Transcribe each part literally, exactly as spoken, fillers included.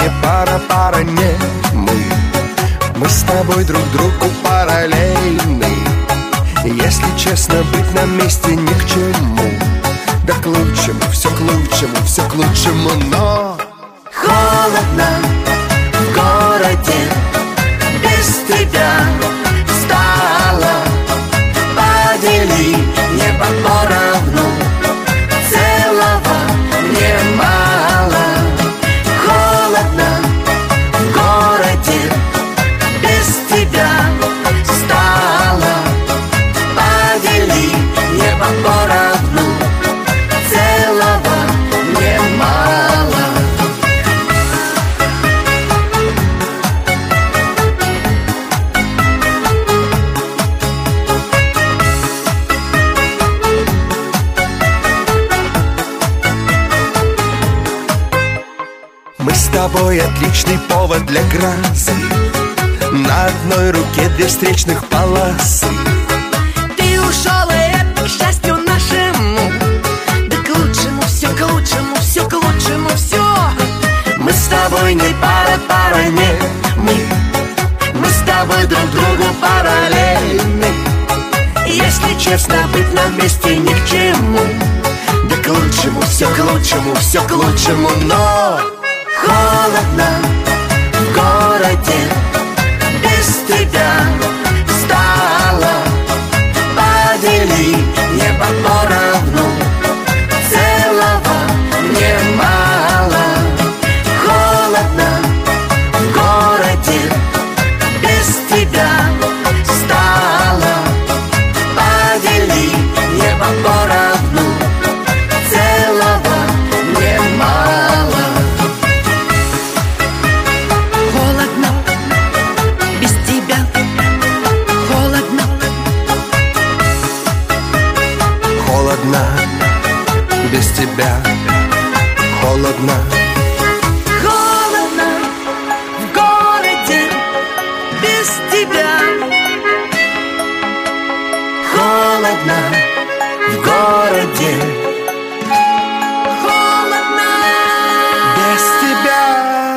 не пара, пара не мы. Мы с тобой друг другу параллельны. Если честно, быть на месте ни к чему. Да к лучшему, все к лучшему, все к лучшему, но холодно в городе без тебя стало. Подели небо поровну, целого мне мало. Холодно в городе без тебя стало. Подели небо поровну, целого мне мало. мы с тобой отличный повод для грозы. На одной руке две встречных полосы. Ты ушел, и это к счастью нашему. Да к лучшему, все к лучшему, все к лучшему, все. Мы с тобой не пара, пара не мы. Мы с тобой друг другу параллельны. Если честно, быть на месте ни к чему. Да к лучшему, все к лучшему, все к лучшему, но холодно в городе без тебя стало. Подели небо поровну, целого мне мало. Холодно в городе без тебя стало. Подели небо поровну, целого мне мало. Холодно без тебя, холодно. холодно без тебя, холодно. Холодно в городе без тебя. Холодно в городе Холодно без тебя.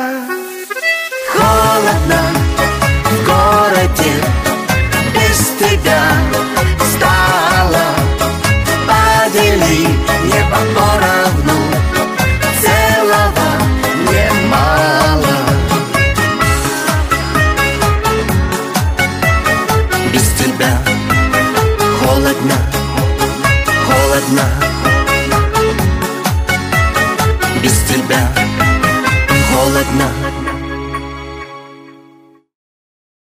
холодно в городе без тебя стало. Подели небо поровну, целого мне мало. Без тебя холодно, холодно. Без тебя холодно.